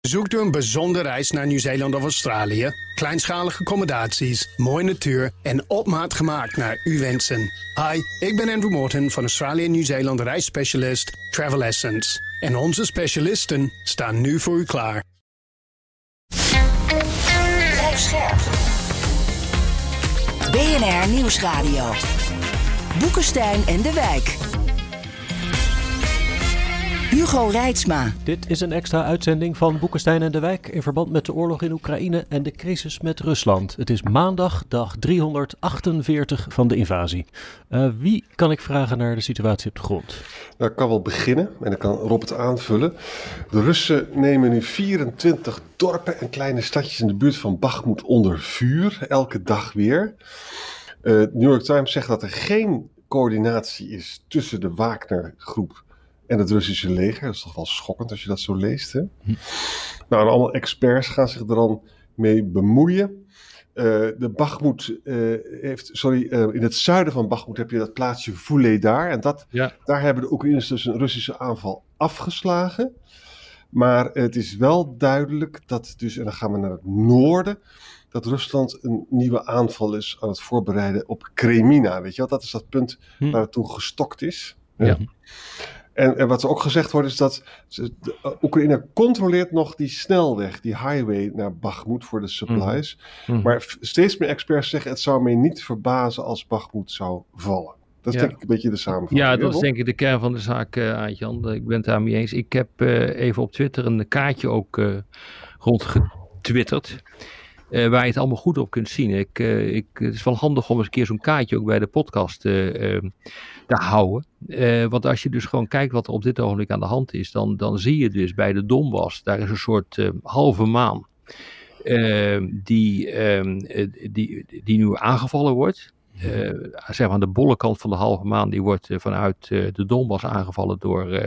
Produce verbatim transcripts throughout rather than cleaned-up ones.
Zoekt u een bijzondere reis naar Nieuw-Zeeland of Australië? Kleinschalige accommodaties, mooie natuur en op maat gemaakt naar uw wensen. Hi, ik ben Andrew Morton van Australië en Nieuw-Zeeland reisspecialist Travel Essence. En onze specialisten staan nu voor u klaar. Blijf scherp. B N R Nieuwsradio. Boekenstein en de Wijk. Hugo Reitsma. Dit is een extra uitzending van Boekenstein en de Wijk in verband met de oorlog in Oekraïne en de crisis met Rusland. Het is maandag, dag driehonderdachtenveertig van de invasie. Uh, wie kan ik vragen naar de situatie op de grond? Nou, ik kan wel beginnen en dan kan Rob het aanvullen. De Russen nemen nu vierentwintig dorpen en kleine stadjes in de buurt van Bakhmut onder vuur, elke dag weer. Uh, New York Times zegt dat er geen coördinatie is tussen de Wagner-groep en het Russische leger. Dat is toch wel schokkend als je dat zo leest, hè? Hm. Nou, en allemaal experts gaan zich er dan mee bemoeien. Uh, de Bakhmut uh, heeft, sorry, uh, in het zuiden van Bakhmut heb je dat plaatsje Vuhledar. En dat, ja. daar hebben de Oekraïners dus een Russische aanval afgeslagen. Maar het is wel duidelijk dat dus, en dan gaan we naar het noorden, dat Rusland een nieuwe aanval is aan het voorbereiden op Kremina. Weet je wel, dat is dat punt hm. waar het toen gestokt is. Ja. ja. En, en wat er ook gezegd wordt is dat de Oekraïne controleert nog die snelweg, die highway naar Bakhmut voor de supplies. Mm-hmm. Maar f- steeds meer experts zeggen het zou mij niet verbazen als Bakhmut zou vallen. Dat is ja. denk ik een beetje de samenvatting. Ja, dat is denk ik de kern van de zaak, uh, Aart-Jan. Ik ben het daarmee eens. Ik heb uh, even op Twitter een kaartje ook uh, rondgetwitterd. Uh, waar je het allemaal goed op kunt zien. Ik, uh, ik, het is wel handig om eens een keer zo'n kaartje ook bij de podcast uh, uh, te houden. Uh, want als je dus gewoon kijkt wat er op dit ogenblik aan de hand is, dan, dan zie je dus bij de Donbass, daar is een soort uh, halve maan uh, die, uh, die, die nu aangevallen wordt. Uh, zeg maar de bolle kant van de halve maan, die wordt uh, vanuit uh, de Donbass aangevallen door, uh,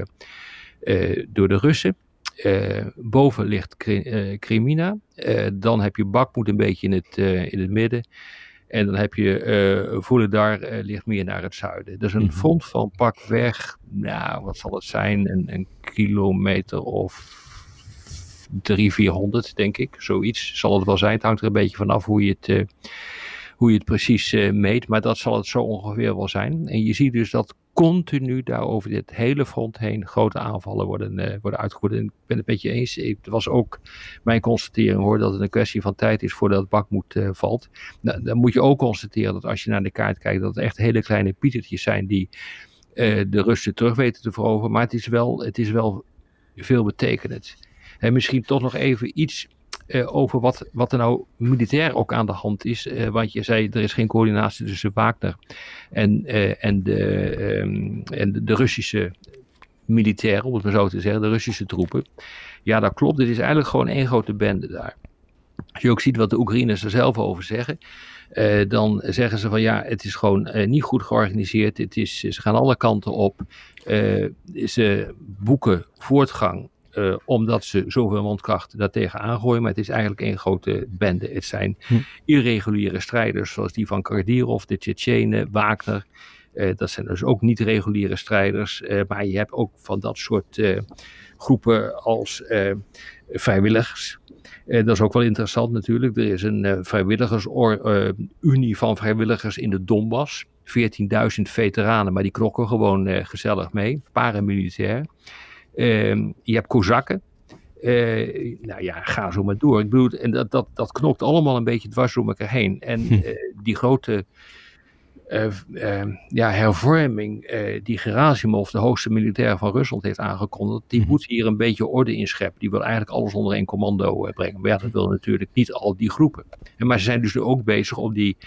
uh, door de Russen. Uh, boven ligt Kremina. Uh, dan heb je Bakhmut een beetje in het, uh, in het midden. En dan heb je uh, Vuhledar uh, ligt meer naar het zuiden. Dus een front van pakweg, nou wat zal het zijn, een, een kilometer of drie, vierhonderd denk ik. Zoiets zal het wel zijn. Het hangt er een beetje vanaf hoe je het, uh, hoe je het precies uh, meet. Maar dat zal het zo ongeveer wel zijn. En je ziet dus dat continu daar over dit hele front heen grote aanvallen worden, uh, worden uitgevoerd. En ik ben het met je eens. Het was ook mijn constatering hoor, dat het een kwestie van tijd is voordat Bakhmut uh, valt. Nou, dan moet je ook constateren dat als je naar de kaart kijkt, dat het echt hele kleine pietertjes zijn die uh, de Russen terug weten te veroveren. Maar het is wel, het is wel veel betekenend. En misschien toch nog even iets Uh, over wat, wat er nou militair ook aan de hand is. Uh, want je zei, er is geen coördinatie tussen Wagner en, uh, en, de, um, en de, de Russische militairen, om het maar zo te zeggen, de Russische troepen. Ja, dat klopt. Dit is eigenlijk gewoon één grote bende daar. Als je ook ziet wat de Oekraïners er zelf over zeggen, uh, dan zeggen ze van ja, het is gewoon uh, niet goed georganiseerd. Het is, ze gaan alle kanten op. Uh, ze boeken voortgang. Uh, omdat ze zoveel mondkracht daartegen aangooien. Maar het is eigenlijk één grote bende. Het zijn hm. irreguliere strijders zoals die van Kadyrov, de Tsjetsjenen, Wagner. Uh, dat zijn dus ook niet reguliere strijders. Uh, maar je hebt ook van dat soort uh, groepen als uh, vrijwilligers. Uh, dat is ook wel interessant natuurlijk. Er is een uh, vrijwilligersunie uh, van vrijwilligers in de Donbass. veertienduizend veteranen, maar die knokken gewoon uh, gezellig mee. Paramilitair. Uh, je hebt Kozakken. Uh, nou ja, ga zo maar door. Ik bedoel, en dat, dat, dat knokt allemaal een beetje dwars door elkaar heen. En uh, die grote uh, uh, ja, hervorming uh, die Gerasimov, de hoogste militair van Rusland, heeft aangekondigd, die moet hier een beetje orde in scheppen. Die wil eigenlijk alles onder één commando uh, brengen. Maar ja, dat wil natuurlijk niet al die groepen. En, maar ze zijn dus nu ook bezig om die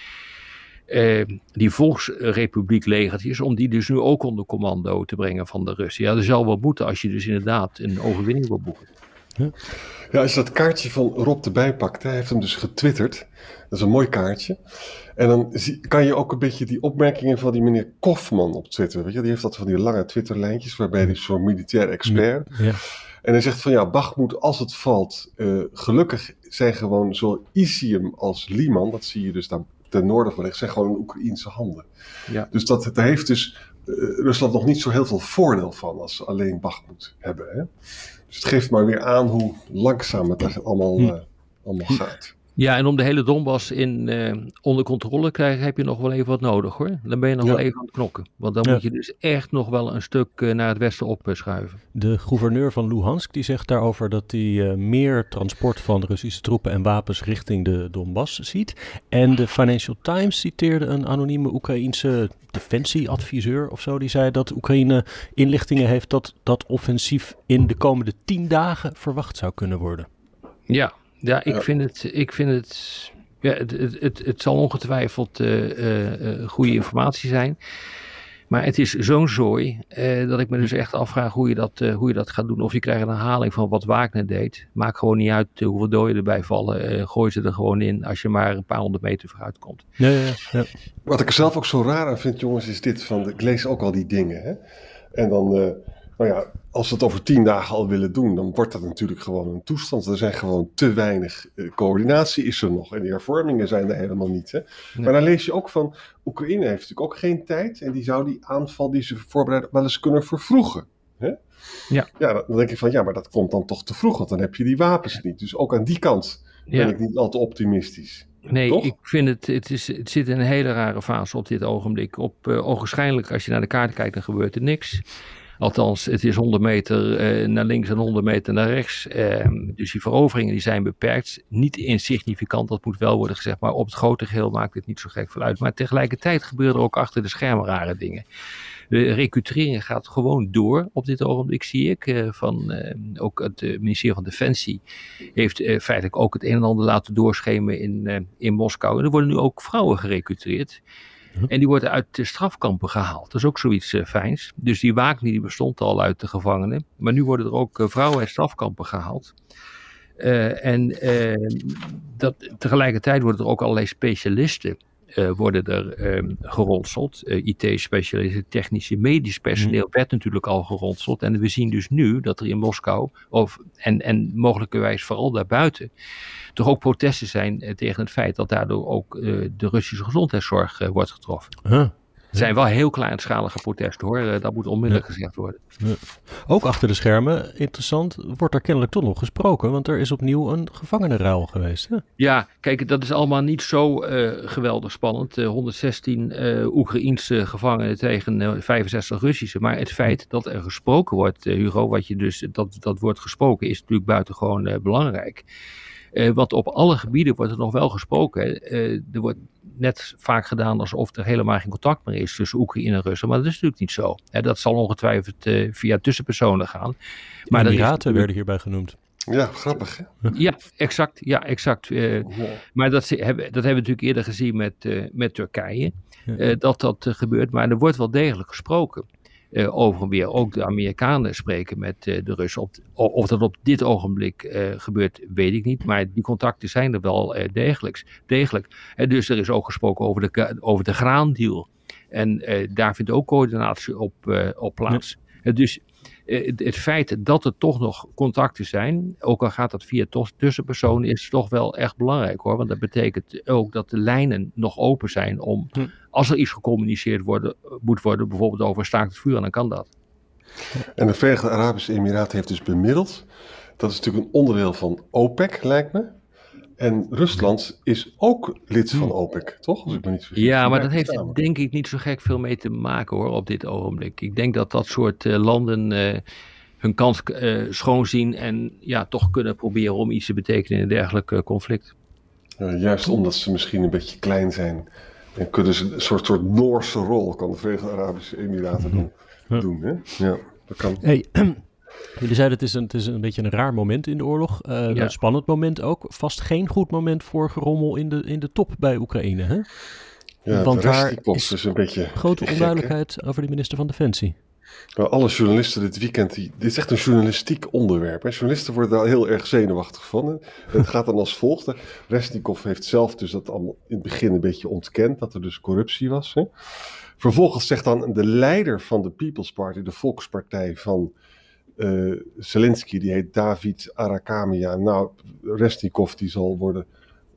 Uh, die Volksrepubliek legertjes, om die dus nu ook onder commando te brengen van de Russen. Ja, dat zal wel moeten als je dus inderdaad een overwinning wil boeken. Ja, ja als je dat kaartje van Rob erbij pakt, hij heeft hem dus getwitterd. Dat is een mooi kaartje. En dan zie, kan je ook een beetje die opmerkingen van die meneer Kofman op Twitter, weet je, die heeft dat van die lange Twitterlijntjes, waarbij hij zo'n militair expert. Ja. En hij zegt van ja, Bakhmut, als het valt, uh, gelukkig zijn gewoon zowel Izium als Liman, dat zie je dus daar ten noorden van ligt, zijn gewoon in Oekraïense handen. Ja. Dus dat, daar heeft dus uh, Rusland nog niet zo heel veel voordeel van als ze alleen Bakhmut hebben. Hè? Dus het geeft maar weer aan hoe langzaam het allemaal, uh, allemaal gaat. Ja, en om de hele Donbass in, uh, onder controle te krijgen heb je nog wel even wat nodig hoor. Dan ben je nog ja. wel even aan het knokken. Want dan ja. moet je dus echt nog wel een stuk uh, naar het westen opschuiven. De gouverneur van Luhansk die zegt daarover dat hij uh, meer transport van Russische troepen en wapens richting de Donbass ziet. En de Financial Times citeerde een anonieme Oekraïense defensieadviseur of zo. Die zei dat Oekraïne inlichtingen heeft dat dat offensief in de komende tien dagen verwacht zou kunnen worden. Ja. Ja, ik vind het, ik vind het, ja, het, het, het, het zal ongetwijfeld uh, uh, goede informatie zijn. Maar het is zo'n zooi uh, dat ik me dus echt afvraag hoe je, dat, uh, hoe je dat gaat doen. Of je krijgt een herhaling van wat Wagner deed. Maakt gewoon niet uit uh, hoeveel doden erbij vallen. Uh, gooi ze er gewoon in als je maar een paar honderd meter vooruit komt. Ja, ja, ja. Wat ik er zelf ook zo raar aan vind, jongens, is dit van, ik lees ook al die dingen. Hè? En dan... Uh, Nou ja, als we het over tien dagen al willen doen, dan wordt dat natuurlijk gewoon een toestand. Er zijn gewoon te weinig uh, coördinatie is er nog. En die hervormingen zijn er helemaal niet. Hè? Nee. Maar dan lees je ook van, Oekraïne heeft natuurlijk ook geen tijd. En die zou die aanval die ze voorbereiden wel eens kunnen vervroegen. Hè? Ja. Ja, dan denk ik van, ja, maar dat komt dan toch te vroeg. Want dan heb je die wapens niet. Dus ook aan die kant ben ja. ik niet al te optimistisch. Nee, Toch? ik vind het, het, is, het zit in een hele rare fase op dit ogenblik. Op uh, ogenschijnlijk, als je naar de kaart kijkt, dan gebeurt er niks. Althans, het is honderd meter uh, naar links en honderd meter naar rechts. Uh, dus die veroveringen die zijn beperkt. Niet insignificant, dat moet wel worden gezegd. Maar op het grote geheel maakt het niet zo gek veel uit. Maar tegelijkertijd gebeuren er ook achter de schermen rare dingen. De recrutering gaat gewoon door op dit ogenblik, zie ik. Uh, van, uh, ook het uh, ministerie van Defensie heeft uh, feitelijk ook het een en ander laten doorschemen in, uh, in Moskou. En er worden nu ook vrouwen gerecruiteerd. En die worden uit de strafkampen gehaald. Dat is ook zoiets uh, fijns. Dus die Wagner die bestond al uit de gevangenen. Maar nu worden er ook uh, vrouwen uit strafkampen gehaald. Uh, en uh, dat, tegelijkertijd worden er ook allerlei specialisten uh, worden er um, geronseld. Uh, I T-specialisten, technische, medisch personeel mm. werd natuurlijk al geronseld. En we zien dus nu dat er in Moskou, of, en, en mogelijkerwijs vooral daarbuiten, toch ook protesten zijn uh, tegen het feit dat daardoor ook uh, de Russische gezondheidszorg uh, wordt getroffen. Huh. Het zijn wel heel kleinschalige protesten hoor, uh, dat moet onmiddellijk ja. gezegd worden. Ja. Ook achter de schermen, interessant, wordt er kennelijk toch nog gesproken, want er is opnieuw een gevangenenruil geweest. Hè? Ja, kijk, dat is allemaal niet zo uh, geweldig spannend. Uh, honderdzestien uh, Oekraïense gevangenen tegen uh, vijfenzestig Russische. Maar het feit dat er gesproken wordt, uh, Hugo, wat je dus, dat, dat wordt gesproken, is natuurlijk buitengewoon uh, belangrijk. Uh, want op alle gebieden wordt er nog wel gesproken. Uh, er wordt net vaak gedaan alsof er helemaal geen contact meer is tussen Oekraïne en Rusland. Maar dat is natuurlijk niet zo. Uh, dat zal ongetwijfeld uh, via tussenpersonen gaan. Maar de Emiraten natuurlijk... werden hierbij genoemd. Ja, grappig hè? Ja, exact. Ja, exact. Uh, ja. Maar dat, hebben, dat hebben we natuurlijk eerder gezien met, uh, met Turkije. Uh, dat dat uh, gebeurt. Maar er wordt wel degelijk gesproken. Uh, over en weer ook de Amerikanen spreken met uh, de Russen. Op, of dat op dit ogenblik uh, gebeurt, weet ik niet. Maar die contacten zijn er wel uh, degelijk. degelijk. Uh, dus er is ook gesproken over de, over de graandeal. En uh, daar vindt ook coördinatie op, uh, op plaats. Ja. Uh, dus uh, het, het feit dat er toch nog contacten zijn, ook al gaat dat via tos, tussenpersonen, is toch wel echt belangrijk hoor. Want dat betekent ook dat de lijnen nog open zijn om, hm. als er iets gecommuniceerd worden, moet worden, bijvoorbeeld over staakt het vuur, dan kan dat. En de Verenigde Arabische Emiraten heeft dus bemiddeld. Dat is natuurlijk een onderdeel van OPEC, lijkt me. En Rusland is ook lid van OPEC, toch? Als ik me niet vergis. Ja, maar dat heeft er denk ik niet zo gek veel mee te maken hoor, op dit ogenblik. Ik denk dat dat soort uh, landen uh, hun kans uh, schoonzien en ja, toch kunnen proberen om iets te betekenen in een dergelijk uh, conflict. Uh, juist omdat ze misschien een beetje klein zijn. En kunnen ze een soort, soort Noorse rol, kan de Verenigde Arabische Emiraten doen. Ja. doen hè? Ja, dat kan. Hey, jullie zeiden het is, een, het is een beetje een raar moment in de oorlog. Uh, ja. Een spannend moment ook. Vast geen goed moment voor gerommel in de, in de top bij Oekraïne. Hè? Ja, want daar is, is een beetje grote gek, onduidelijkheid hè? Over de minister van Defensie. Nou, alle journalisten dit weekend, die, dit is echt een journalistiek onderwerp. Hè? Journalisten worden daar heel erg zenuwachtig van. Hè? En het gaat dan als volgt. Resnikov heeft zelf dus dat allemaal in het begin een beetje ontkend, dat er dus corruptie was. Hè? Vervolgens zegt dan de leider van de People's Party, de Volkspartij van uh, Zelensky, die heet David Arakamian. Nou, Resnikov die zal worden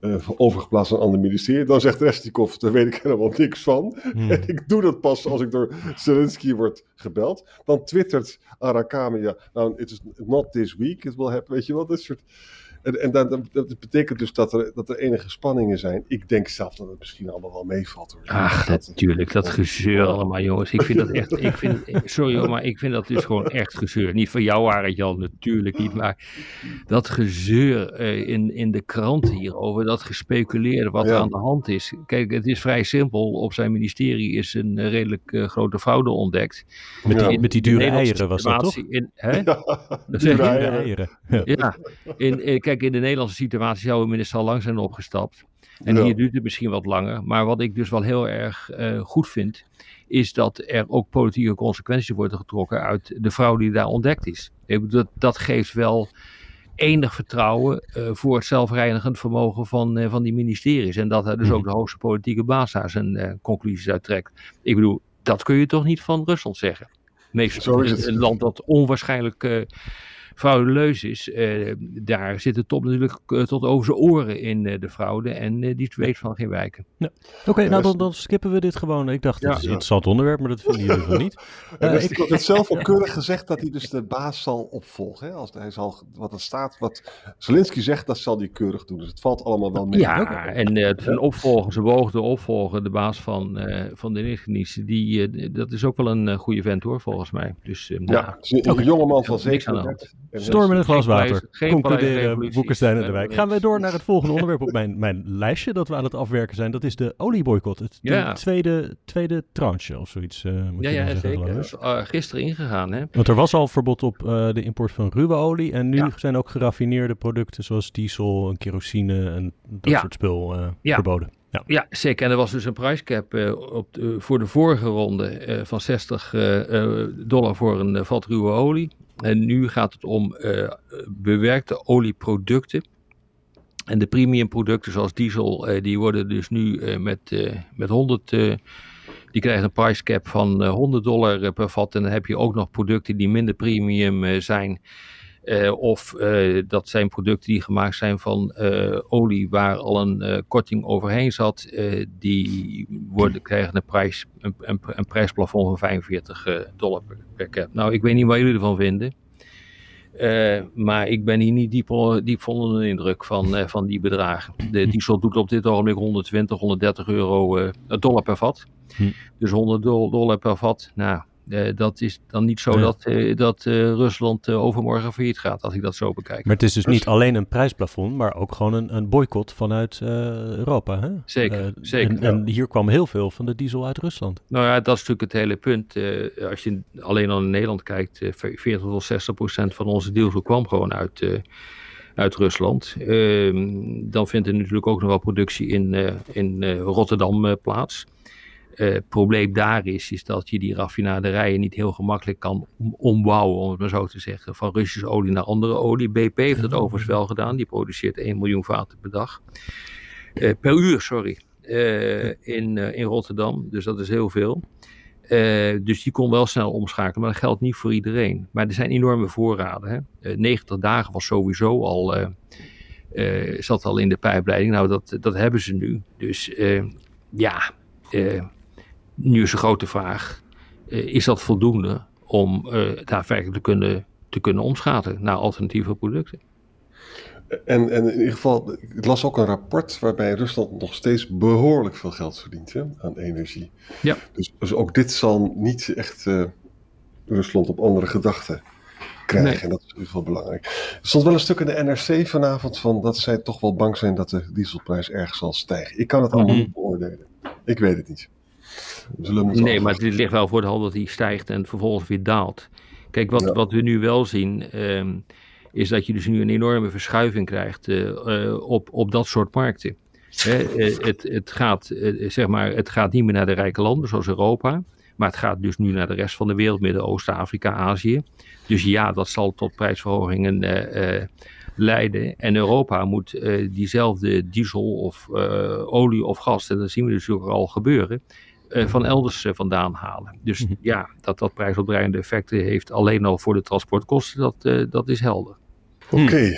uh, overgeplaatst naar een ander ministerie. Dan zegt Resnikov, daar weet ik helemaal niks van. Hmm. En ik doe dat pas als ik door Zelensky word gebeld. Dan twittert Arakami, ja, nou, it is not this week, it will happen, weet je wel, dat soort... En, en dat, dat betekent dus dat er, dat er enige spanningen zijn. Ik denk zelf dat het misschien allemaal wel meevalt. Hoor. Ach, natuurlijk. Dat gezeur allemaal, jongens. Ik vind dat echt... Ik vind, sorry hoor, maar ik vind dat dus gewoon echt gezeur. Niet van jou, Arend-Jan, natuurlijk niet. Maar dat gezeur uh, in, in de kranten hierover, dat gespeculeerde wat ja. er aan de hand is. Kijk, het is vrij simpel. Op zijn ministerie is een uh, redelijk uh, grote fraude ontdekt. Met die, ja. met die dure eieren was dat, toch? In, hè? Ja, dat dure dure eieren. Ja. ja. In, in, kijk, in de Nederlandse situatie zou de minister al lang zijn opgestapt. En ja. hier duurt het misschien wat langer. Maar wat ik dus wel heel erg uh, goed vind, is dat er ook politieke consequenties worden getrokken uit de fraude die daar ontdekt is. Dat, dat geeft wel enig vertrouwen uh, voor het zelfreinigend vermogen van, uh, van die ministeries. En dat hij dus ook de hoogste politieke baas daar zijn uh, conclusies uittrekt. Ik bedoel, dat kun je toch niet van Rusland zeggen. Meestal is het een land dat onwaarschijnlijk... Uh, fraudeleus is, uh, daar zit de top natuurlijk uh, tot over zijn oren in uh, de fraude en uh, die weet van geen wijken. Ja. Oké, okay, nou dan, dan skippen we dit gewoon. Ik dacht, ja, het is een ja. interessant onderwerp, maar dat vinden jullie wel niet. Uh, ik heb het zelf al keurig gezegd dat hij dus de baas zal opvolgen. Hè? Als hij zal, wat er staat, wat Zelensky zegt, dat zal hij keurig doen. Dus het valt allemaal wel mee. Ja, okay. en uh, zijn opvolger, zijn beoogde opvolger, de baas van, uh, van de inlichtingendienst, die uh, dat is ook wel een uh, goede vent hoor, volgens mij. Dus, uh, ja, nou, een okay. jongeman van zevenendertig. Storm in een glas water. Concluderen Boekenstein en de Wijk. Gaan we door naar het volgende onderwerp op mijn, mijn lijstje dat we aan het afwerken zijn. Dat is de olieboycott. Het ja. tweede, tweede tranche of zoiets. Uh, moet ja, je ja zeggen, zeker. Dat is uh, gisteren ingegaan. Hè? Want er was al verbod op uh, de import van ruwe olie. En nu ja. zijn ook geraffineerde producten zoals diesel en kerosine en dat ja. soort spul uh, ja. verboden. Ja. ja, zeker. En er was dus een prijscap uh, op de, voor de vorige ronde uh, van zestig uh, dollar voor een uh, vat ruwe olie. En nu gaat het om uh, bewerkte olieproducten. En de premiumproducten zoals diesel, uh, die worden dus nu uh, met, uh, met honderd... Uh, die krijgen een prijscap van uh, honderd dollar uh, per vat. En dan heb je ook nog producten die minder premium uh, zijn... Uh, of uh, dat zijn producten die gemaakt zijn van uh, olie waar al een uh, korting overheen zat. Uh, die worden, krijgen een, prijs, een, een, een prijsplafond van vijfenveertig dollar per, per cap. Nou, ik weet niet wat jullie ervan vinden. Uh, maar ik ben hier niet diep, diep onder de indruk van, uh, van die bedragen. De diesel doet op dit ogenblik honderdtwintig, honderddertig euro uh, dollar per vat. Hm. Dus honderd dollar per vat. Nou... Uh, dat is dan niet zo ja. dat, uh, dat uh, Rusland uh, overmorgen failliet gaat, als ik dat zo bekijk. Maar het is dus niet alleen een prijsplafond, maar ook gewoon een, een boycott vanuit uh, Europa. Hè? Zeker, uh, zeker. En, en hier kwam heel veel van de diesel uit Rusland. Nou ja, dat is natuurlijk het hele punt. Uh, als je alleen al in Nederland kijkt, uh, veertig tot zestig procent van onze diesel kwam gewoon uit, uh, uit Rusland. Uh, dan vindt er natuurlijk ook nog wel productie in, uh, in uh, Rotterdam uh, plaats. Het uh, probleem daar is, is dat je die raffinaderijen niet heel gemakkelijk kan om, ombouwen, om het maar zo te zeggen, van Russische olie naar andere olie. B P heeft dat overigens wel gedaan, die produceert één miljoen vaten per dag. Uh, per uur, sorry, uh, in, uh, in Rotterdam, dus dat is heel veel. Uh, dus die kon wel snel omschakelen, maar dat geldt niet voor iedereen. Maar er zijn enorme voorraden. Hè? Uh, negentig dagen was sowieso al, uh, uh, zat al in de pijpleiding. Nou, dat, dat hebben ze nu. Dus uh, ja... Uh, Nu is de grote vraag, uh, is dat voldoende om uh, daadwerkelijk te kunnen, te kunnen omschakelen naar alternatieve producten? En, en in ieder geval, ik las ook een rapport waarbij Rusland nog steeds behoorlijk veel geld verdient, hè, aan energie. Ja. Dus, dus ook dit zal niet echt uh, Rusland op andere gedachten krijgen. Nee. En dat is in ieder geval belangrijk. Er stond wel een stuk in de N R C vanavond van dat zij toch wel bang zijn dat de dieselprijs erg zal stijgen. Ik kan het allemaal mm-hmm. niet beoordelen. Ik weet het niet. Nee, afwachten. Maar het ligt wel voor de hand dat hij stijgt en vervolgens weer daalt. Kijk, wat, ja. wat we nu wel zien, um, is dat je dus nu een enorme verschuiving krijgt uh, uh, op, op dat soort markten. He, uh, het, het, gaat, uh, zeg maar, het gaat niet meer naar de rijke landen zoals Europa, maar het gaat dus nu naar de rest van de wereld, Midden-Oosten, Afrika, Azië. Dus ja, dat zal tot prijsverhogingen uh, uh, leiden. En Europa moet uh, diezelfde diesel of uh, olie of gas, en dat zien we dus ook al gebeuren, uh, van elders uh, vandaan halen. Dus mm-hmm. ja, dat dat prijsopdrijvende effecten heeft alleen al voor de transportkosten, dat, uh, dat is helder. Oké. Okay.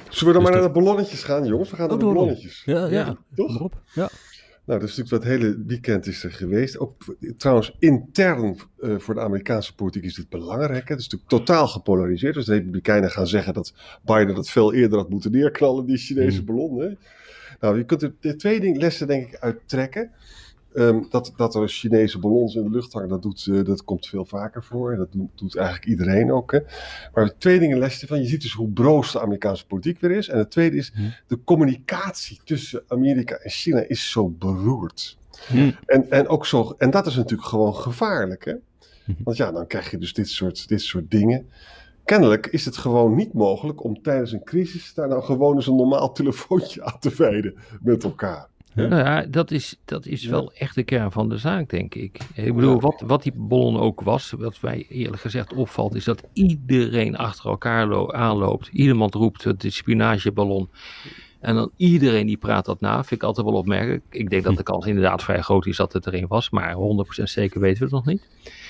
Zullen we dan Dus maar de- naar de ballonnetjes gaan, jongens? We gaan naar Oh, de door, door. ballonnetjes. Ja, ja. Ja, toch? Kom op. Ja. Nou, dat is natuurlijk wat het hele weekend is er geweest. Ook trouwens intern uh, voor de Amerikaanse politiek is dit belangrijk. Hè? Het is natuurlijk totaal gepolariseerd. Dus de Republikeinen gaan zeggen dat Biden dat veel eerder had moeten neerknallen, die Chinese Mm. ballon. Hè? Nou, je kunt er de twee ding, lessen denk ik uit trekken. Um, dat, dat er Chinese ballons in de lucht hangen, dat, doet, uh, dat komt veel vaker voor. En dat doet, doet eigenlijk iedereen ook. Hè? Maar twee dingen lessen van. Je ziet dus hoe broos de Amerikaanse politiek weer is. En het tweede is, Hmm. de communicatie tussen Amerika en China is zo beroerd. Hmm. En, en, ook zo, en dat is natuurlijk gewoon gevaarlijk. Hè? Hmm. Want ja, dan krijg je dus dit soort, dit soort dingen. Kennelijk is het gewoon niet mogelijk om tijdens een crisis daar nou gewoon eens een normaal telefoontje aan te wijden met elkaar. Ja. Nou ja, dat is, dat is Ja. wel echt de kern van de zaak, denk ik. Ik bedoel, Ja. wat, wat die ballon ook was, wat mij eerlijk gezegd opvalt, is dat iedereen achter elkaar lo- aanloopt. Iemand roept het is spionageballon. En dan iedereen die praat dat na, vind ik altijd wel opmerkelijk. Ik denk dat de kans inderdaad vrij groot is dat het er een was, maar honderd procent zeker weten we het nog niet.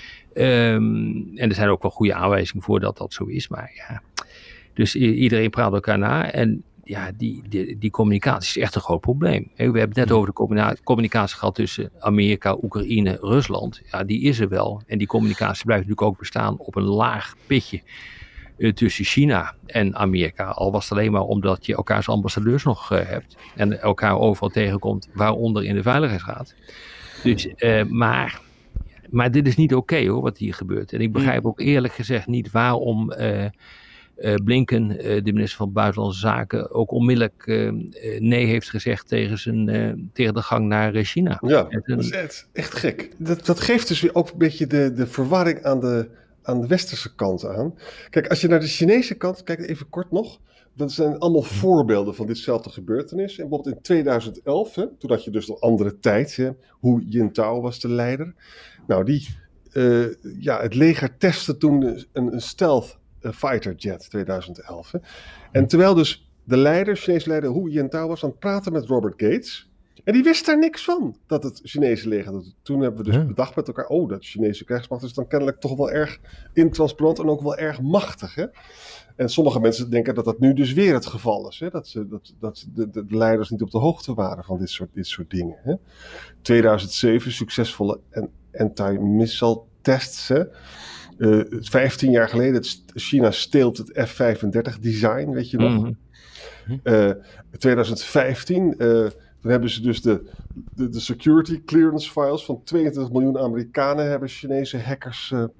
Um, en er zijn ook wel goede aanwijzingen voor dat dat zo is, maar ja. Dus i- iedereen praat elkaar na en ja, die, die, die communicatie is echt een groot probleem. We hebben het net over de combina- communicatie gehad tussen Amerika, Oekraïne, Rusland. Ja, die is er wel. En die communicatie blijft natuurlijk ook bestaan op een laag pitje uh, tussen China en Amerika. Al was het alleen maar omdat je elkaars ambassadeurs nog uh, hebt. En elkaar overal tegenkomt, waaronder in de Veiligheidsraad. Dus, uh, maar, maar dit is niet oké okay, hoor, wat hier gebeurt. En ik begrijp ook eerlijk gezegd niet waarom... Uh, Uh, Blinken, uh, de minister van Buitenlandse Zaken, ook onmiddellijk uh, uh, nee heeft gezegd tegen, zijn, uh, tegen de gang naar uh, China. Ja, en, dat is echt, echt gek. Dat, dat geeft dus weer ook een beetje de, de verwarring aan de, aan de westerse kant aan. Kijk, als je naar de Chinese kant kijkt, even kort nog. Dat zijn allemaal voorbeelden van ditzelfde gebeurtenis. En bijvoorbeeld in tweeduizend elf, hè, toen had je dus een andere tijd. Hè, Hu Jintao was de leider. Nou, die, uh, ja, het leger testte toen een, een stealth fighter jet tweeduizend elf. Hè. En terwijl dus de leider, Chinese leider Hu Jintao was aan het praten met Robert Gates. En die wist daar niks van, dat het Chinese leger dat. Toen hebben we dus ja. bedacht met elkaar, oh, dat Chinese krijgsmacht is dan kennelijk toch wel erg intransparant en ook wel erg machtig. Hè. En sommige mensen denken dat dat nu dus weer het geval is. Hè. Dat, ze, dat, dat de, de leiders niet op de hoogte waren van dit soort, dit soort dingen. Hè. tweeduizend zeven, succesvolle anti-missile tests. Hè. Uh, vijftien jaar geleden, het, China steelt het F vijfendertig design, weet je nog. Mm-hmm. Uh, tweeduizend vijftien, uh, toen hebben ze dus de, de, de security clearance files van tweeëntwintig miljoen Amerikanen hebben Chinese hackers uh,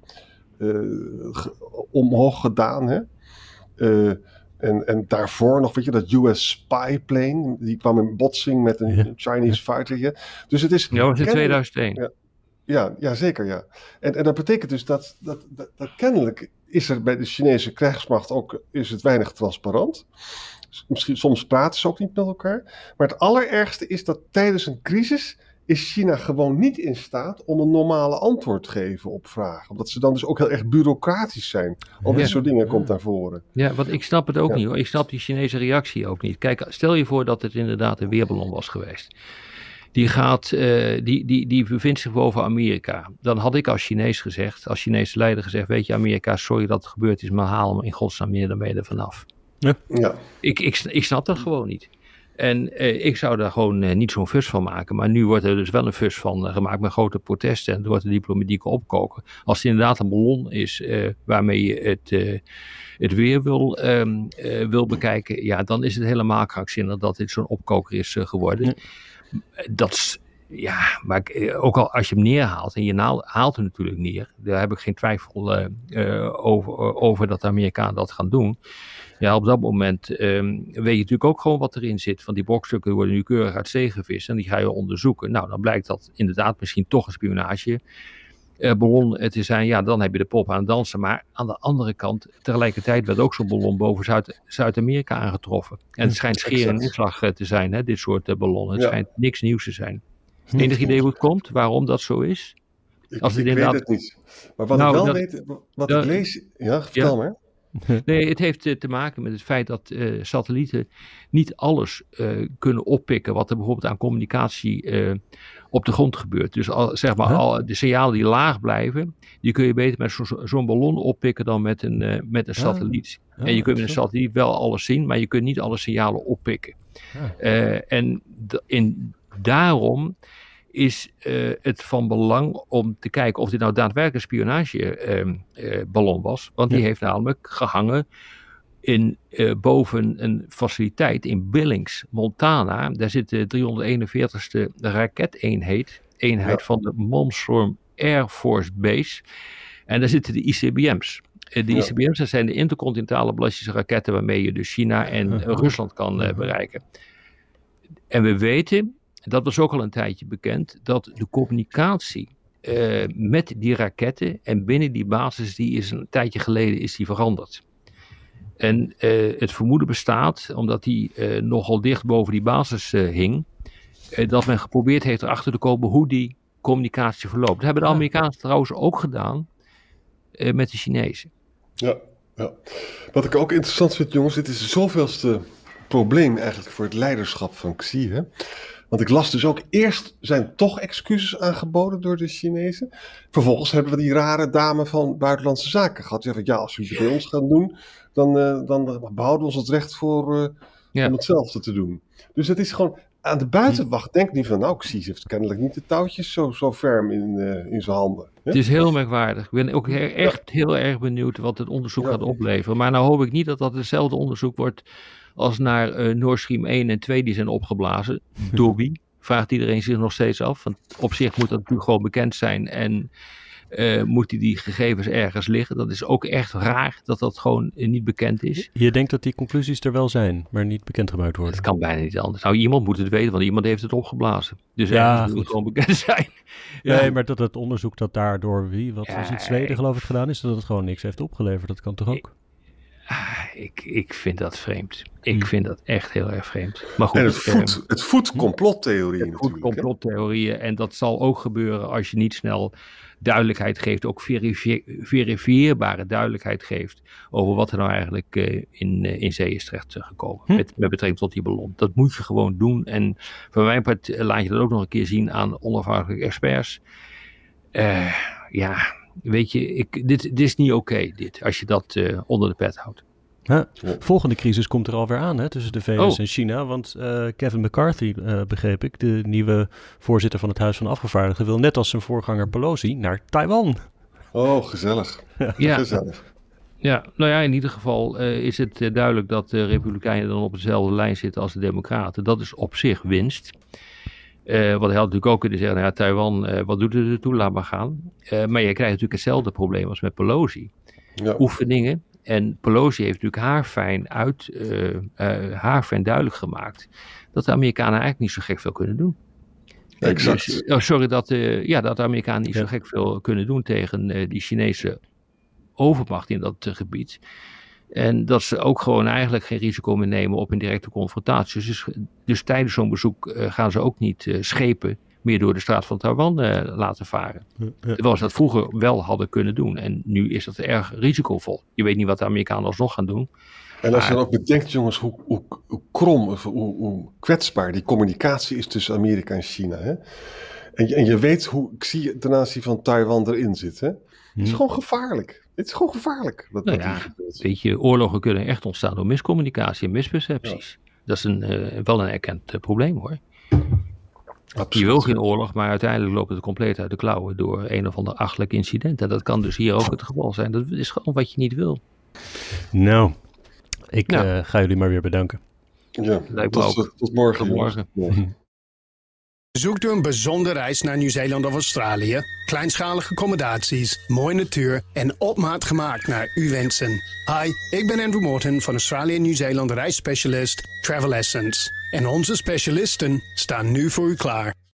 uh, ge, omhoog gedaan. Hè? Uh, en, en daarvoor nog, weet je, dat U S spy plane, die kwam in botsing met een ja. Chinese fighter. Ja. Dus het is... Ja, dat was in tweeduizend één. Ja, Ja, ja, zeker ja. En, en dat betekent dus dat, dat, dat, dat kennelijk is er bij de Chinese krijgsmacht ook is het weinig transparant. Misschien, soms praten ze ook niet met elkaar. Maar het allerergste is dat tijdens een crisis is China gewoon niet in staat om een normale antwoord te geven op vragen. Omdat ze dan dus ook heel erg bureaucratisch zijn. Al dit ja. soort dingen komt naar voren. Ja, want ik snap het ook ja. niet hoor. Ik snap die Chinese reactie ook niet. Kijk, stel je voor dat het inderdaad een weerballon was geweest. Die, gaat, uh, die, die, die bevindt zich boven Amerika. Dan had ik als Chinees gezegd, als Chinese leider gezegd, weet je Amerika, sorry dat het gebeurd is, maar haal hem in godsnaam meer daarmee er vanaf. Ja. Ja. Ik, ik, ik snap dat gewoon niet. En uh, ik zou daar gewoon uh, niet zo'n fuss van maken. Maar nu wordt er dus wel een fuss van uh, gemaakt met grote protesten. En er wordt een diplomatieke opkoken. Als het inderdaad een ballon is uh, waarmee je het, uh, het weer wil, um, uh, wil bekijken. Ja, dan is het helemaal krankzinnig dat dit zo'n opkoker is uh, geworden. Ja. Dat is, ja, maar ook al als je hem neerhaalt, en je naal, haalt hem natuurlijk neer, daar heb ik geen twijfel uh, uh, over, uh, over dat de Amerikanen dat gaan doen. Ja, op dat moment um, weet je natuurlijk ook gewoon wat erin zit. Van die brokstukken worden nu keurig uit zee gevist en die ga je onderzoeken. Nou, dan blijkt dat inderdaad misschien toch een spionage uh, ballon te zijn. Ja, dan heb je de pop aan het dansen. Maar aan de andere kant, tegelijkertijd werd ook zo'n ballon boven Zuid- Zuid-Amerika aangetroffen. En het schijnt scheer en inslag uh, te zijn, hè, dit soort uh, ballonnen. Het ja. schijnt niks nieuws te zijn. Enig idee hoe het komt, waarom dat zo is? Ik, Als ik inderdaad... weet het niet. Maar wat nou, ik wel dat, weet, wat dat, ik lees... Ja, vertel ja. maar. Nee, het heeft uh, te maken met het feit dat uh, satellieten niet alles uh, kunnen oppikken wat er bijvoorbeeld aan communicatie uh, op de grond gebeurt. Dus al, zeg maar, huh? al de signalen die laag blijven, die kun je beter met zo, zo'n ballon oppikken dan met een, uh, met een satelliet. Ja. Ja, en je kunt met een satelliet wel alles zien, maar je kunt niet alle signalen oppikken. Ja. Uh, en d- in, daarom is uh, het van belang om te kijken of dit nou daadwerkelijk een spionageballon uh, uh, was. Want die ja. heeft namelijk gehangen in, uh, boven een faciliteit in Billings, Montana. Daar zit de driehonderdeenenveertigste raketeenheid eenheid ja. van de Malmstrom Air Force Base. En daar zitten de I C B M's. Uh, de ja. I C B M's, dat zijn de intercontinentale ballistische raketten waarmee je dus China en uh, Rusland kan uh, bereiken. En we weten, dat was ook al een tijdje bekend, dat de communicatie uh, met die raketten en binnen die basis, die is een tijdje geleden is die veranderd. En uh, het vermoeden bestaat, omdat die uh, nogal dicht boven die basis uh, hing, uh, dat men geprobeerd heeft erachter te komen hoe die communicatie verloopt. Dat hebben de Amerikanen trouwens ook gedaan uh, met de Chinezen. Ja, ja, wat ik ook interessant vind, jongens, dit is het zoveelste probleem eigenlijk voor het leiderschap van Xi, hè? Want ik las dus ook, eerst zijn toch excuses aangeboden door de Chinezen. Vervolgens hebben we die rare dame van Buitenlandse Zaken gehad. Die zei van, ja, als jullie het bij ons gaan doen, dan, uh, dan behouden we ons het recht voor uh, ja. om hetzelfde te doen. Dus het is gewoon, aan de buitenwacht denk ik niet van, nou, Xi heeft kennelijk niet de touwtjes zo, zo ferm in, uh, in zijn handen. Hè? Het is heel merkwaardig. Ik ben ook he- echt ja. heel erg benieuwd wat het onderzoek ja. gaat opleveren. Maar nou hoop ik niet dat dat hetzelfde onderzoek wordt als naar uh, Nord Stream één en twee die zijn opgeblazen. Door wie? Vraagt iedereen zich nog steeds af. Want op zich moet dat natuurlijk gewoon bekend zijn. En uh, moeten die gegevens ergens liggen. Dat is ook echt raar dat dat gewoon uh, niet bekend is. Je denkt dat die conclusies er wel zijn, maar niet bekendgemaakt worden. Het kan bijna niet anders. Nou, iemand moet het weten, want iemand heeft het opgeblazen. Dus ja, ergens moet het gewoon bekend zijn. Ja. Nee, maar dat het onderzoek dat daardoor wie, wat ja, was het, Zweden geloof ik gedaan is, dat het gewoon niks heeft opgeleverd. Dat kan toch ook? Ah, ik, ik vind dat vreemd. Ik hmm. vind dat echt heel erg vreemd. Maar goed, en het voedt het voed complottheorieën het natuurlijk. Het complottheorieën. En dat zal ook gebeuren als je niet snel duidelijkheid geeft. Ook verifië- verifieerbare duidelijkheid geeft. Over wat er nou eigenlijk uh, in, uh, in zee is terecht uh, gekomen. Hm. Met, met betrekking tot die ballon. Dat moet je gewoon doen. En van mijn part uh, laat je dat ook nog een keer zien aan onafhankelijke experts. Uh, ja... Weet je, ik, dit, dit is niet oké, okay, dit, als je dat uh, onder de pet houdt. Ja, volgende crisis komt er alweer aan, hè, tussen de V S oh. en China. Want uh, Kevin McCarthy, uh, begreep ik, de nieuwe voorzitter van het Huis van Afgevaardigden, wil net als zijn voorganger Pelosi naar Taiwan. Oh, gezellig. Ja. Gezellig. Ja, nou ja, in ieder geval uh, is het uh, duidelijk dat de Republikeinen dan op dezelfde lijn zitten als de Democraten. Dat is op zich winst. Uh, wat hij had natuurlijk ook kunnen zeggen, nou ja, Taiwan, uh, wat doet het ertoe, laat maar gaan. Uh, maar je krijgt natuurlijk hetzelfde probleem als met Pelosi. Ja. Oefeningen. En Pelosi heeft natuurlijk haarfijn, uit, uh, uh, haarfijn duidelijk gemaakt dat de Amerikanen eigenlijk niet zo gek veel kunnen doen. Exact. Dus, oh, sorry, dat, uh, ja, dat de Amerikanen niet ja. zo gek veel kunnen doen tegen uh, die Chinese overmacht in dat uh, gebied. En dat ze ook gewoon eigenlijk geen risico meer nemen op een directe confrontatie. Dus, dus tijdens zo'n bezoek uh, gaan ze ook niet uh, schepen meer door de straat van Taiwan uh, laten varen. Ja, ja. Terwijl ze dat vroeger wel hadden kunnen doen. En nu is dat erg risicovol. Je weet niet wat de Amerikanen alsnog gaan doen. En als je dan ook bedenkt, jongens, hoe, hoe, hoe krom, of hoe, hoe kwetsbaar die communicatie is tussen Amerika en China. Hè? En, je, en je weet hoe Xi ten aanzien van Taiwan erin zit. Hè? Het is hmm. gewoon gevaarlijk. Het is gewoon gevaarlijk. Wat, nou wat ja, weet je, oorlogen kunnen echt ontstaan door miscommunicatie en mispercepties. Ja. Dat is een, uh, wel een erkend uh, probleem, hoor. Absoluut. Je wil geen oorlog, maar uiteindelijk loopt het compleet uit de klauwen door een of ander achtelijk incident. En dat kan dus hier ook het geval zijn. Dat is gewoon wat je niet wil. Nou, ik ja. uh, ga jullie maar weer bedanken. Ja, tot, tot morgen. Tot morgen. Zoekt u een bijzondere reis naar Nieuw-Zeeland of Australië? Kleinschalige accommodaties, mooie natuur en op maat gemaakt naar uw wensen. Hi, ik ben Andrew Morton van Australië en Nieuw-Zeeland reisspecialist Travel Essence. En onze specialisten staan nu voor u klaar.